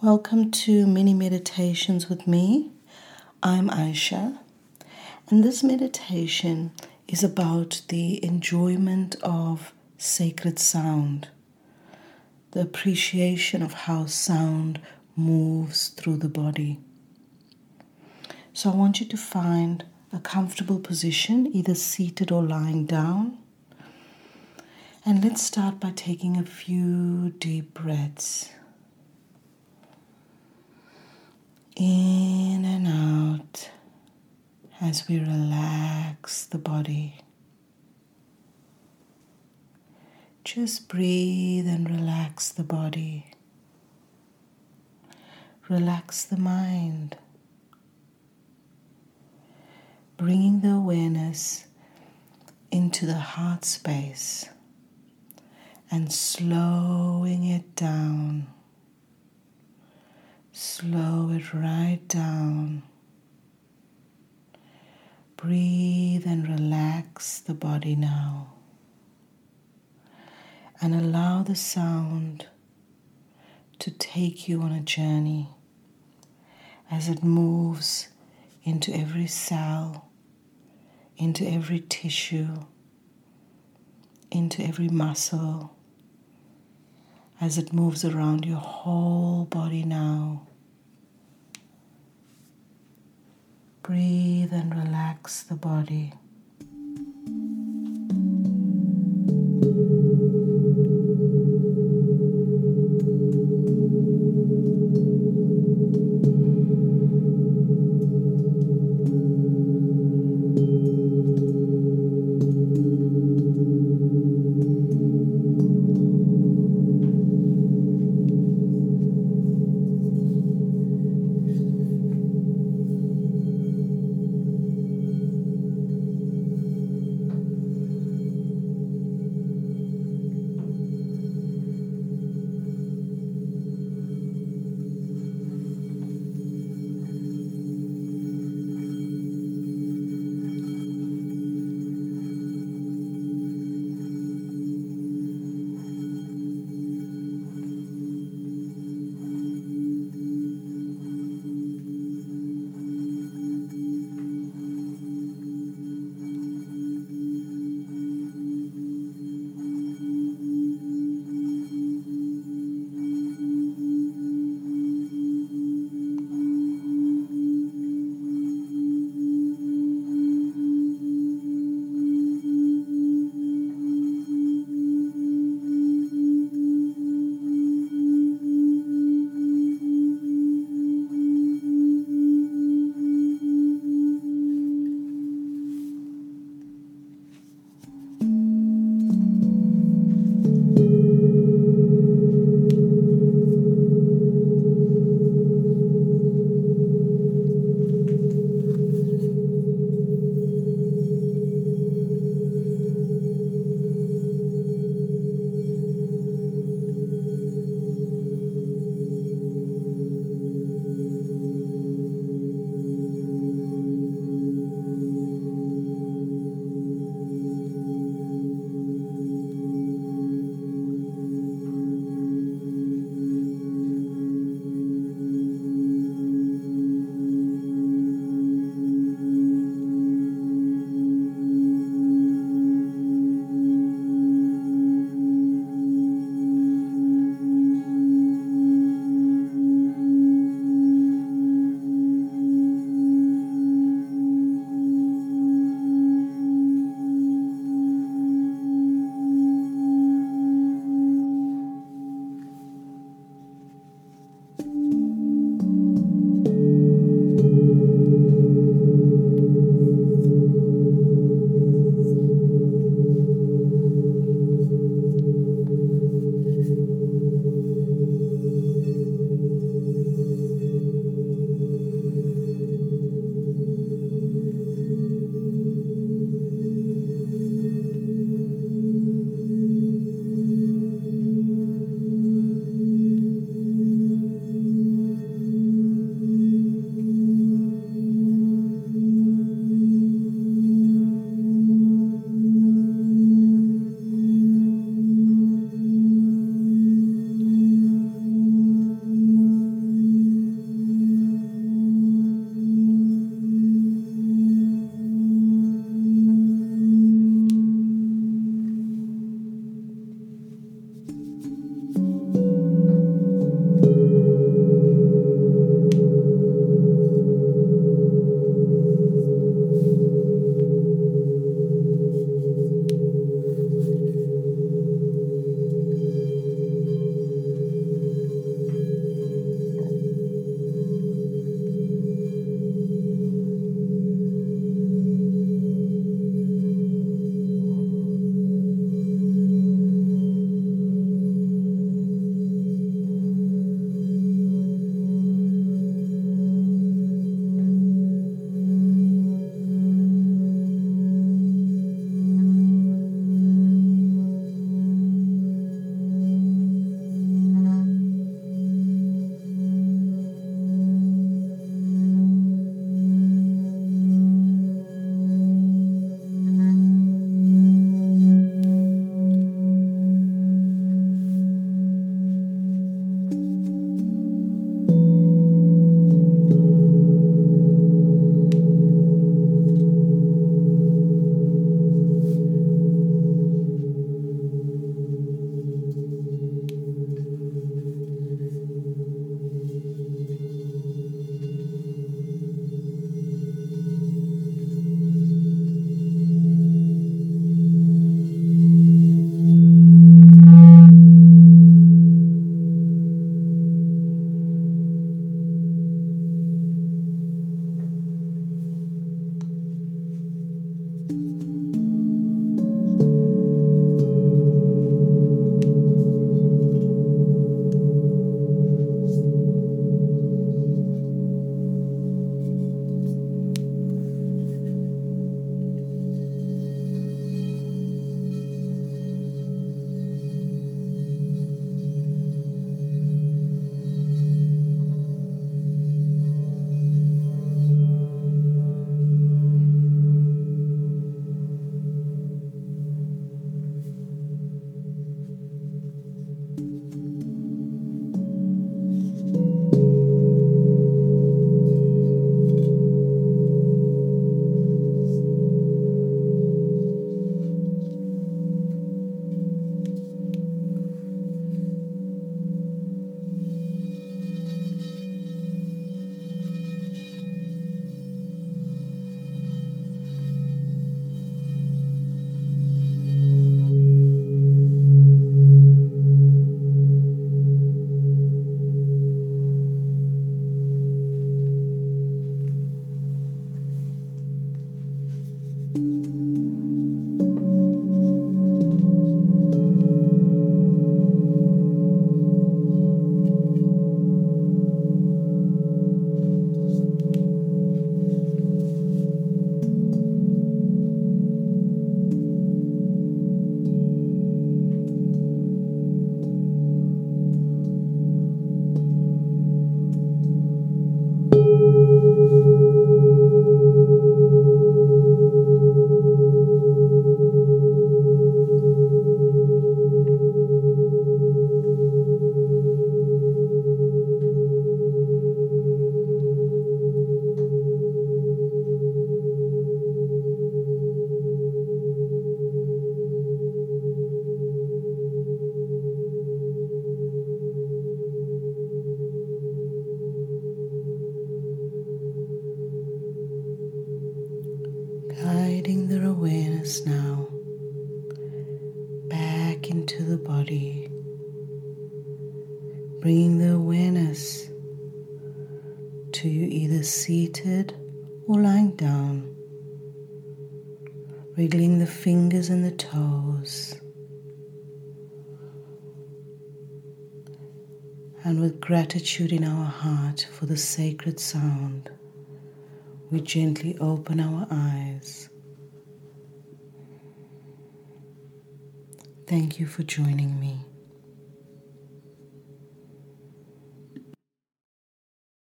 Welcome to Mini Meditations with me. I'm Aisha, and this meditation is about the enjoyment of sacred sound, the appreciation of how sound moves through the body. So I want you to find a comfortable position, either seated or lying down. And let's start by taking a few deep breaths. In and out as we relax the body. Just breathe and relax the body. Relax the mind. Bringing the awareness into the heart space and slowing it down. Slow it right down. Breathe and relax the body now. And allow the sound to take you on a journey as it moves into every cell, into every tissue, into every muscle, as it moves around your whole body now. Breathe and relax the body. awareness now back into the body, bringing the awareness to you either seated or lying down, wriggling the fingers and the toes. And with gratitude in our heart for the sacred sound, we gently open our eyes. Thank you for joining me.